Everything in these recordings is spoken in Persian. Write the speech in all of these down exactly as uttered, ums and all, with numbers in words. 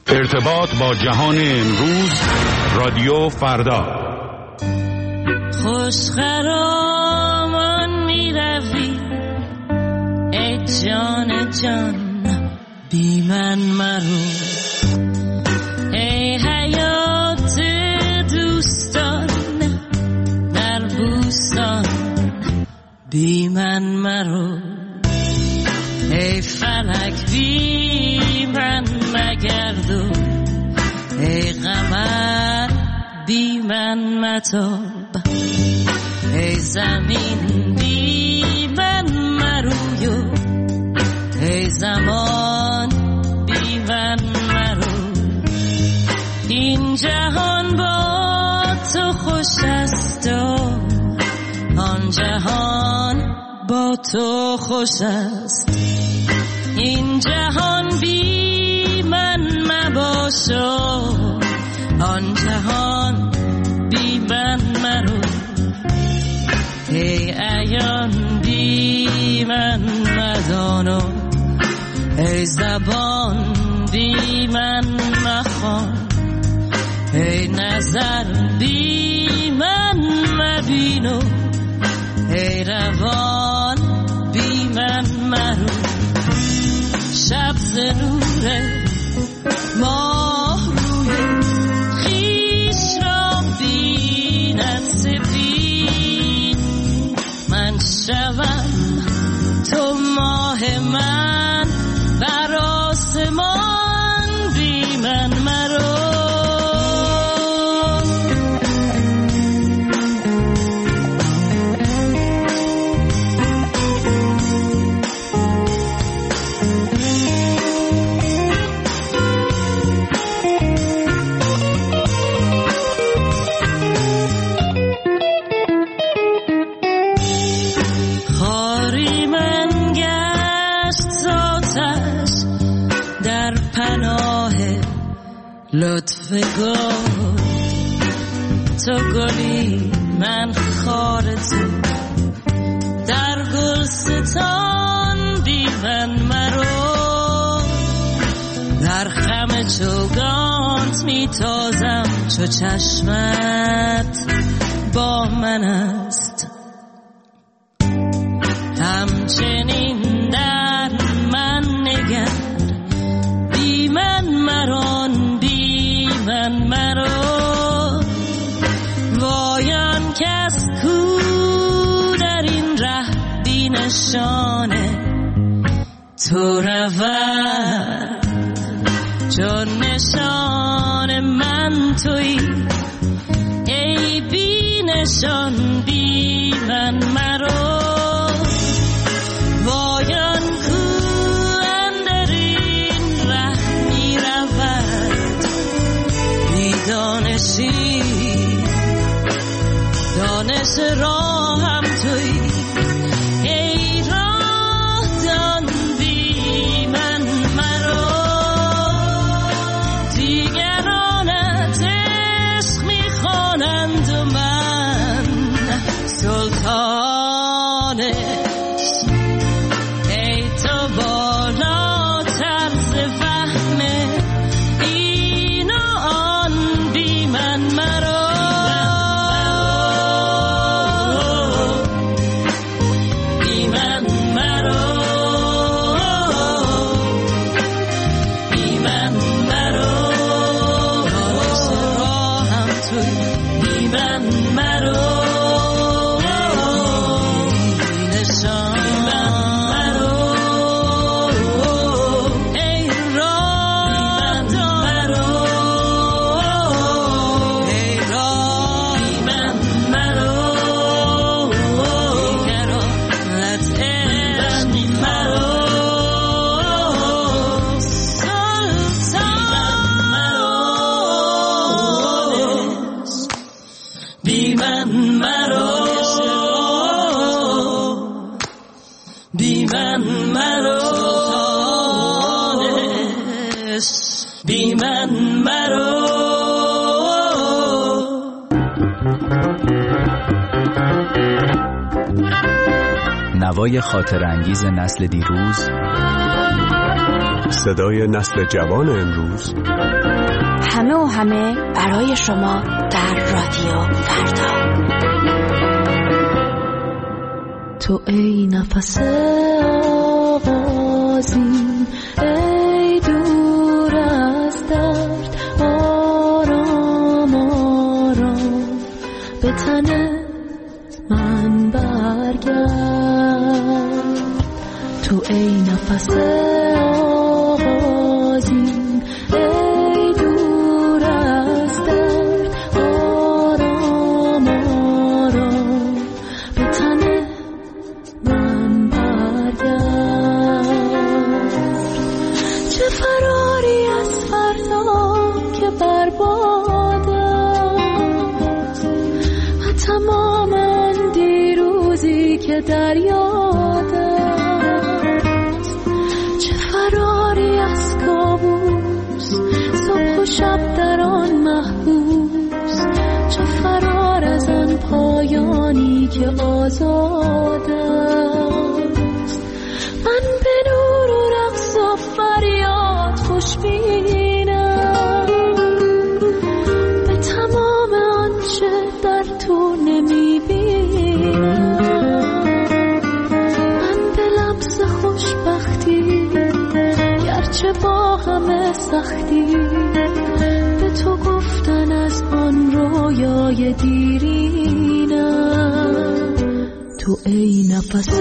ارتباط با جهان امروز، رادیو فردا. خوشخرامان می روی ای جان جان، بی من مرو ای حیات دوستان در بوستان، بی من مرو ای فلک بی من مگردو، ای قمر بی من متاب، ای زمین بی من مرویو، ای زمان بی من مرو. این جهان با تو خوش است و آن جهان با تو خوش است. این جهان بی من مباش و آن جهان بی من مرو. ای عیان بی من مدان و ای زبان بی من مخوان، ای نظر بی من مبین و ای روان بی من مرو. شب ز نور ماه روی خویش را بیند سفید، من شوم تو ماه من بر آسمان بی من مرو. لطف گل تو گلی من خار تو، در گلستان بی من مرو. در خم چوگانت می تازم چو چشمت با من است، همچنین در من نگر بی من مران بی من مرو. وایان کس کو در این ره بی نشانه تو رود، چون نشان من تویی ای بی نشان بی من مرو. وایان کو اندر این ره می رود بی دانشی، دانش راه هم تویی ای راه دان بی من مرو. دیگرانت عشق می خوانند و من سلطان ای تو بالاتر ز فهم این و آن بی من مرو. نوای خاطر انگیز نسل دیروز صدای نسل جوان امروز، همه و همه برای شما در رادیو فردا. تو ای نفس آغازین، ای دور از درد، آرام آرام به تن من برگرد. تو ای نفس آغازین، ای دور از درد، آرام آرام به تن من برگرد. چه فراری از فردا که برباد است، و تمام آن دیروزی که در یاد است. چه فراری از کابوس، صبح و شب در آن محبوس. چه فرار از آن پایانی که آزاد است. من به نور و رقص و فریاد خوشبینم، به تمام آنچه در تو نمیبینم. من به لمس خوشبختی، گرچه با همه سختی، به تو گفتن از آن رویای دیرینم. تو ای نفس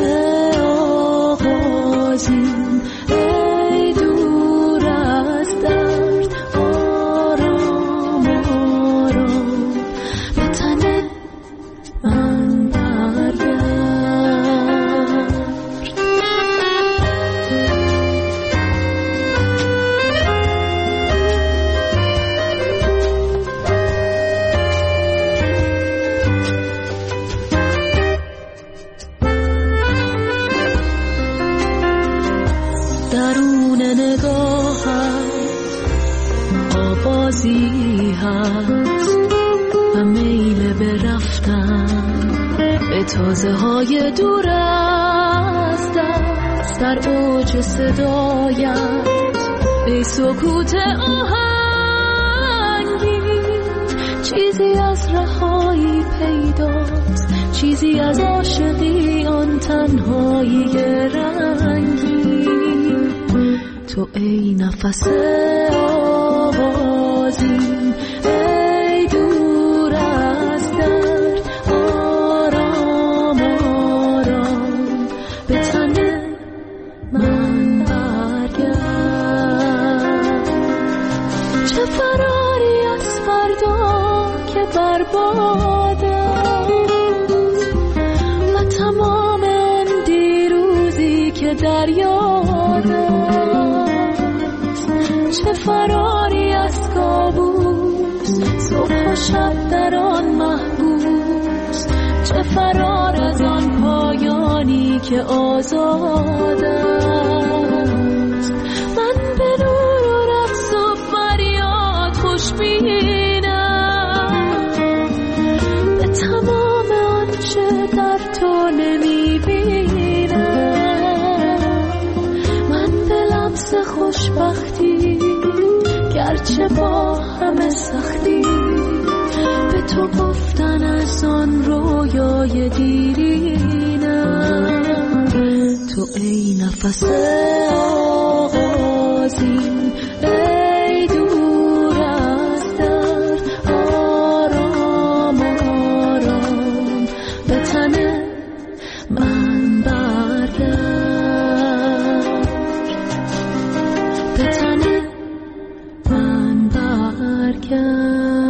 آغازین، ای دور از درد، آرام آرام به تن من برگرد. درون نگاهت آوازی هست و میل به رفتن به تازه های دور از دست. در اوج صدایت ای سکوت آهنگین، چیزی از رهایی پیداست، چیزی از عاشقی آن تنهایی رنگین. تو ای نفس آغازین، ای دور از درد، آرام آرام به تن من برگرد. چه فراری از فردا که برباد است، و تمام آن دیروزی که در یاد است. چه فراری از کابوس، صبح و شب در آن محبوس. چه فرار از آن پایانی که آزاد است. من به نور و رقص و فریاد خوشبینم، به تمام آنچه در تو نمیبینم. من به لمس خوشبختی، گرچه با همه سختی، به تو گفتن از آن رویای دیرینم. تو ای نفس آغازین، ای دور از درد، آرام آرام به تن من برگرد. به تن من برگرد.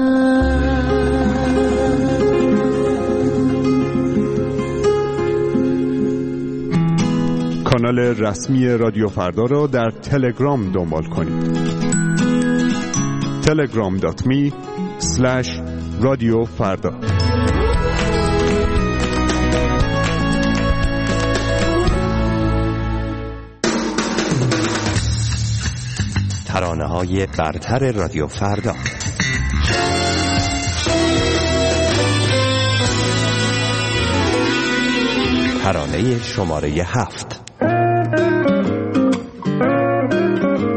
کانال رسمی رادیو فردا را در تلگرام دنبال کنید. تلگرام دات می اسلش رادیو فردا. ترانه‌های برتر رادیو فردا. ترانه شماره هفت.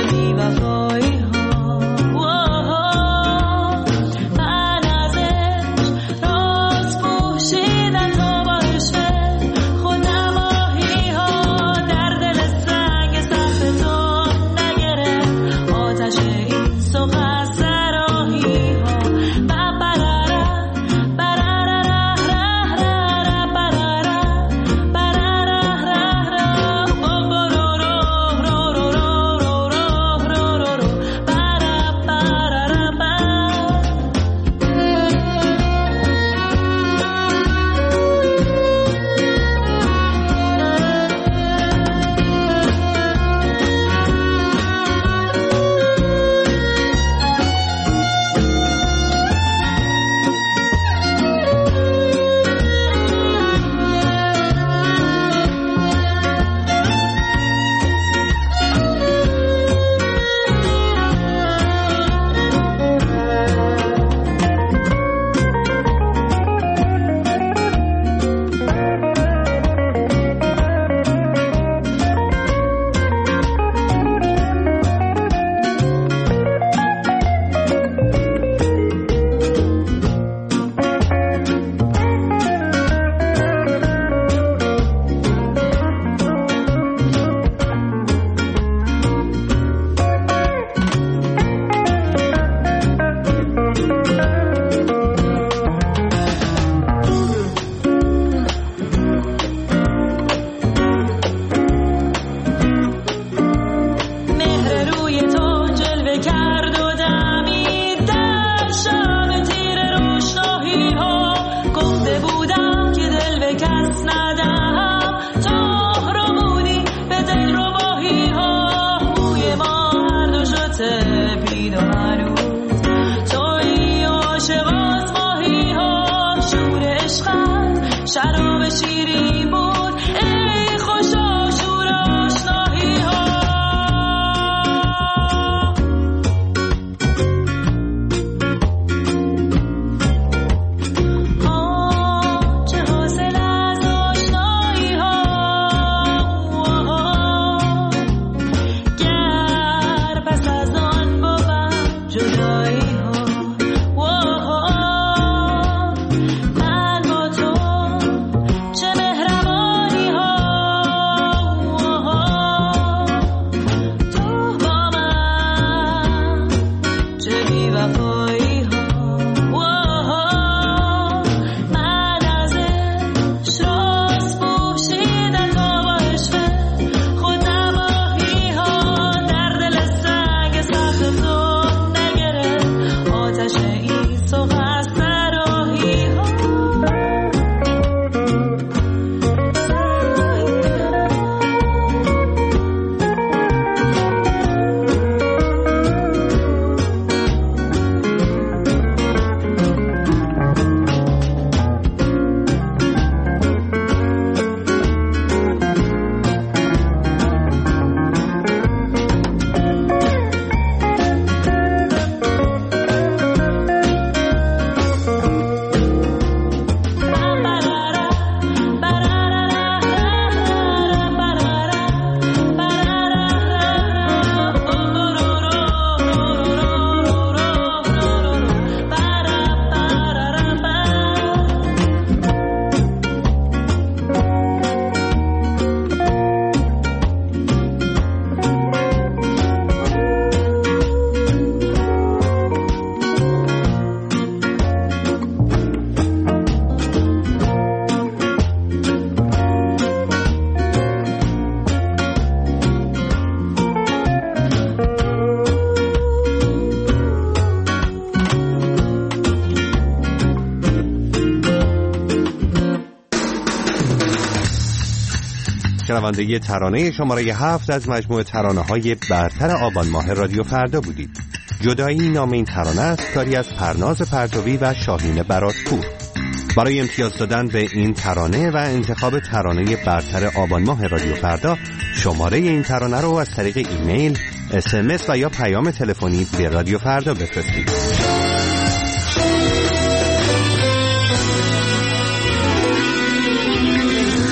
شنونده ترانه شماره هفت از مجموعه ترانه‌های برتر آبان ماه رادیو فردا بودید. جدایی نام این ترانه است، کاری از پرناز پرتوی و شاهین براتپور. برای امتیاز دادن به این ترانه و انتخاب ترانه برتر آبان ماه رادیو فردا، شماره این ترانه رو از طریق ایمیل، اس ام اس و یا پیام تلفنی به رادیو فردا بفرستید.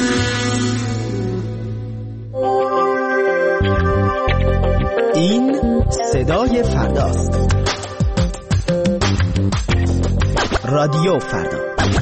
این صدای فرداست. رادیو فردا.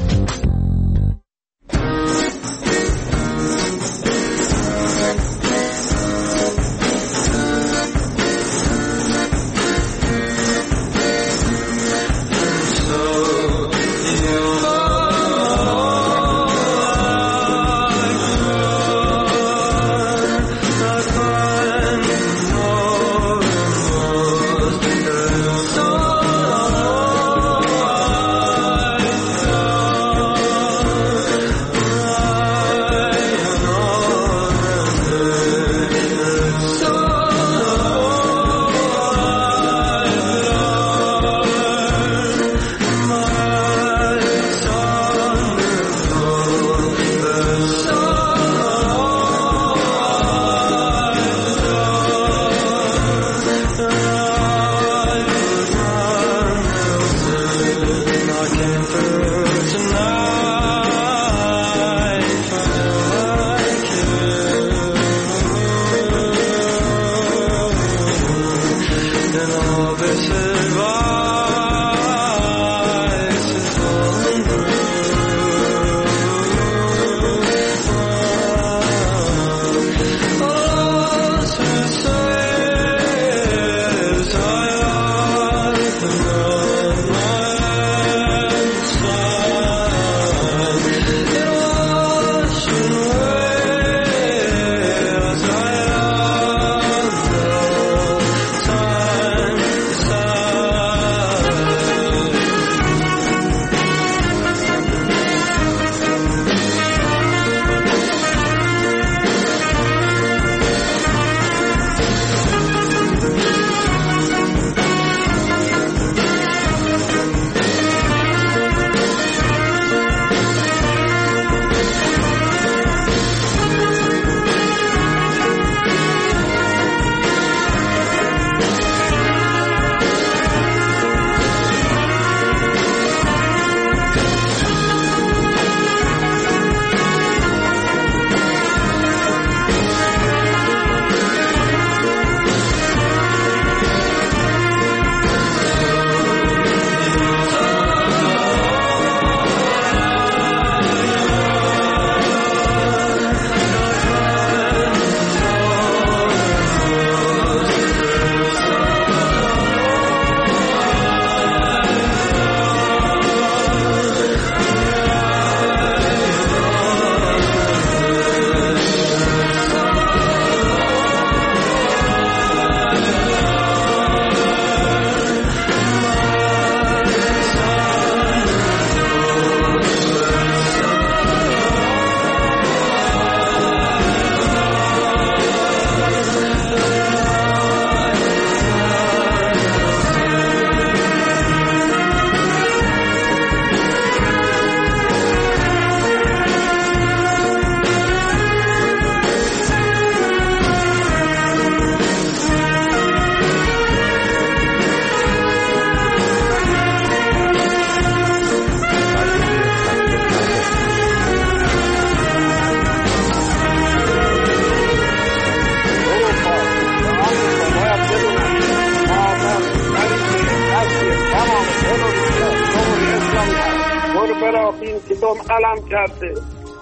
علم کرده،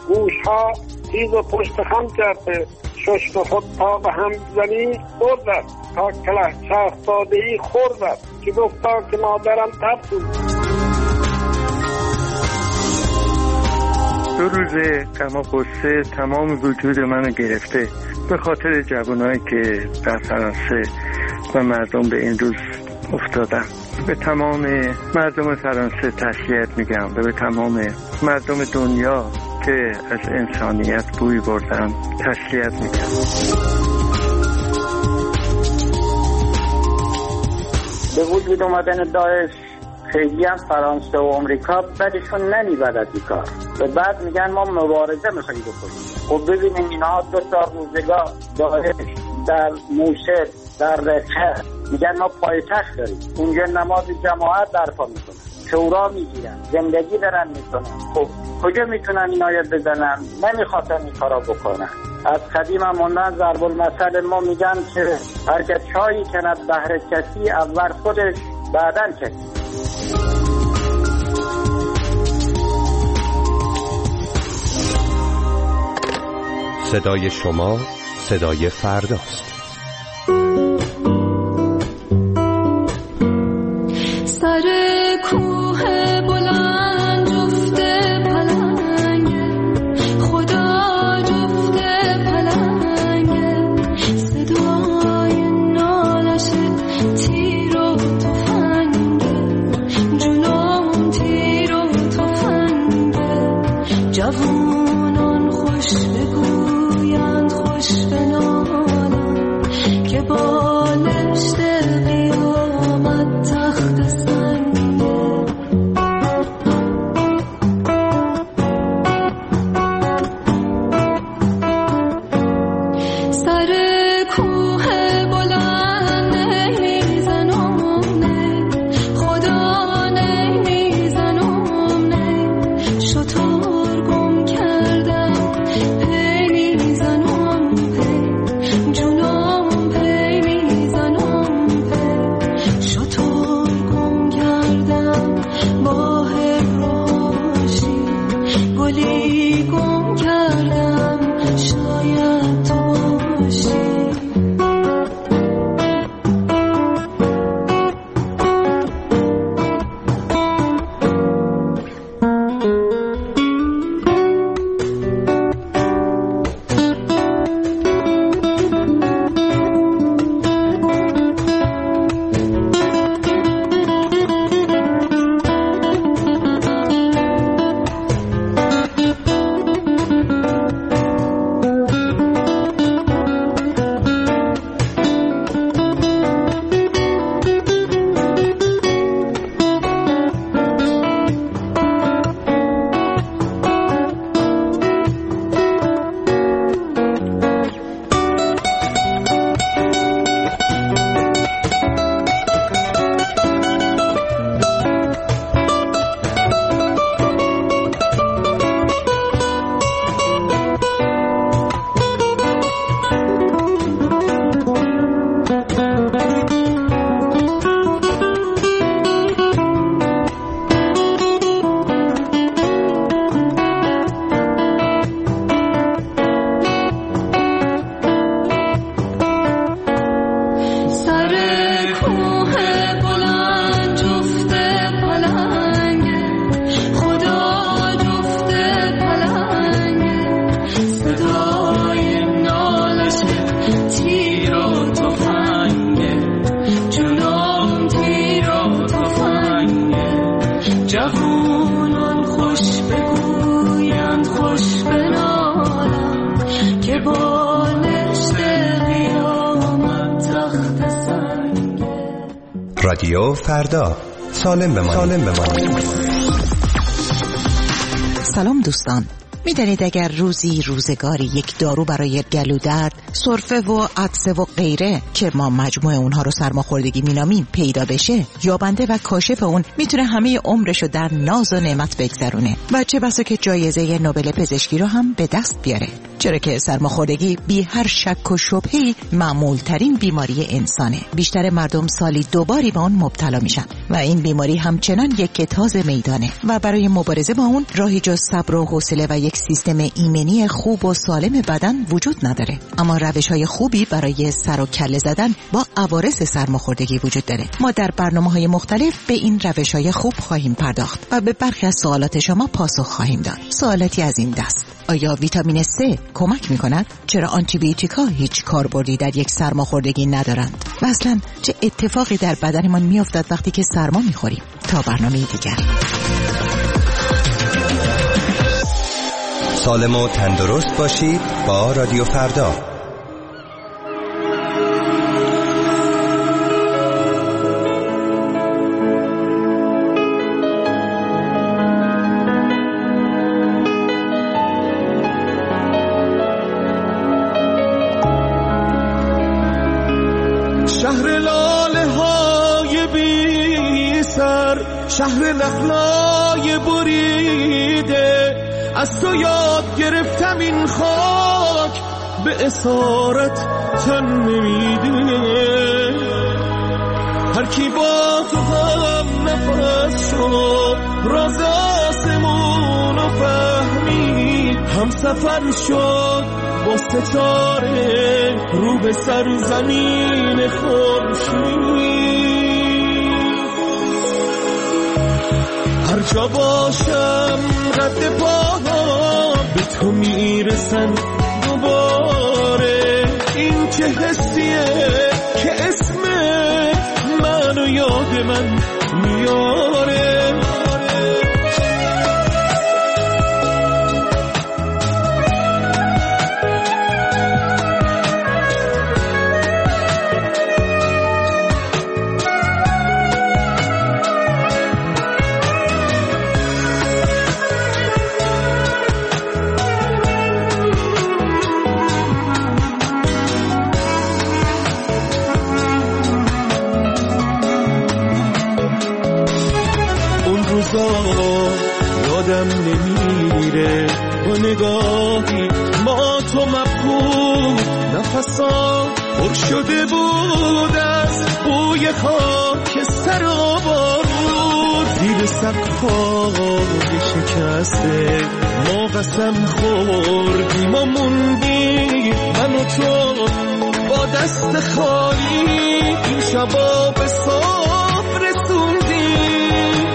گوشها تیز و پشت خم کرده، ششت خود تا به هم زمین بردد، تا کله چرخ دادهی خوردد، که گفتا که مادرم تب بود. دو روزه غم و غصه تمام وجود منو گرفته به خاطر جوانایی که در فرانسه و مردم به این روز افتادن. به تمام مردم فرانسه تسلیت میگم و به تمام مردم دنیا که از انسانیت بوی بردن تسلیت میگم. به وجود اومدن داعش خیلی هم فرانسه و امریکا بدشون نمیبرد از این کار و بعد میگن ما مبارزه میخوایم بکنیم. خب ببینیم اینها دو تا روزگار داعش در موصل در رقه میگن ما پایتخت داریم، اونجا نماز جماعت برپا میکنن. شورا میگیرن، زندگی دارن میکنن. خب کجا میتونن این آیه بزنن؟ نمیخواستن این کارا بکنن. از قدیم هم موندن ضرب المثل ما میگن که هر که چایی کند بهر کسی اول خودش بعدن کسی. صدای شما صدای فرداست. سر کوه بلند جفت پلنگه، خدا جفت پلنگه، صدای نالش تیر و تفنگه، جنون تیر و تفنگه، جوانان خوش بگویند خوش بنالند که بالشت قیامت تخت سنگه. سر کوه بلند نمیزنم نه، خدا نمیزنم نه، شطور گم کردم پی میزنم پی، جونم پی میزنم پی، شطور گم کردم با هراشی، گلی گم کردم شاید تو باشی. جوانان خوش بگویند خوش بنالند که بالشت قیامت تخت سنگه. رادیو فردا، سالم بمانید. سالم بمانید. سلام دوستان، میدانید اگر روزی روزگاری یک دارو برای گلودرد، سرفه و عطسه و غیره که ما مجموع اونها رو سرماخوردگی مینامیم پیدا بشه، یابنده و کاشف اون میتونه همه عمرشو در ناز و نعمت بگذرونه و چه بسا که جایزه نوبل پزشکی رو هم به دست بیاره، چرا که سرماخوردگی بی هر شک و شبهه‌ای معمول ترین بیماری انسانه. بیشتر مردم سالی دو باری به اون مبتلا میشن و این بیماری همچنان یک تازه میدانه و برای مبارزه با اون راهی جز صبر و حوصله و یک سیستم ایمنی خوب و سالم بدن وجود نداره. اما روش‌های خوبی برای سر و کله زدن با عوارض سرماخوردگی وجود داره. ما در برنامه‌های مختلف به این روش‌های خوب خواهیم پرداخت و به برخی از سوالات شما پاسخ خواهیم داد. سوالاتی از این دست: آیا ویتامین C کمک می‌کند؟ چرا آنتی بیوتیکا هیچ کاربردی در یک سرماخوردگی ندارند؟ و اصلاً چه اتفاقی در بدنمان می‌افتد وقتی که سرما می‌خوریم؟ تا برنامه دیگر. سالم و تندرست باشید با رادیو فردا. شهر لاله های بی سر، شهر نخلای بریده، از تو یاد گرفتم این خاک به اسارت تن نمیده. هر کی با تو هم نفس شد راز آسمون و فهمید، هم سفر شد با ستاره رو به سر زمین خورشید. هر جا باشم رد پاها به تو میرسن دوباره. این چه حسیه که اسمت منو یاد من میاره. یادم نمیره با نگاهی ما تو مبهوت، نفسا پر شده بود از بوی خاک سر و بارود. زیر سقف‌های شکسته ما قسم خوردیم و موندیم، من و تو با دست خالی این شبا به صبح رسوندیم.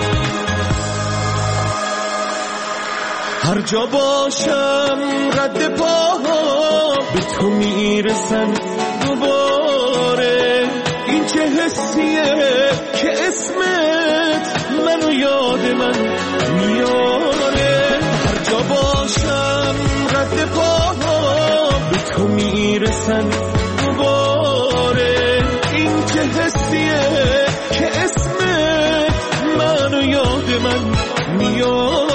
هر جا باشم رد پاها به تو میرسن دوباره. این چه حسیه که اسمت منو یاد من میاره. هر جا باشم رد پاها به تو میرسن دوباره. این چه حسیه که اسمت منو یاد من میاره.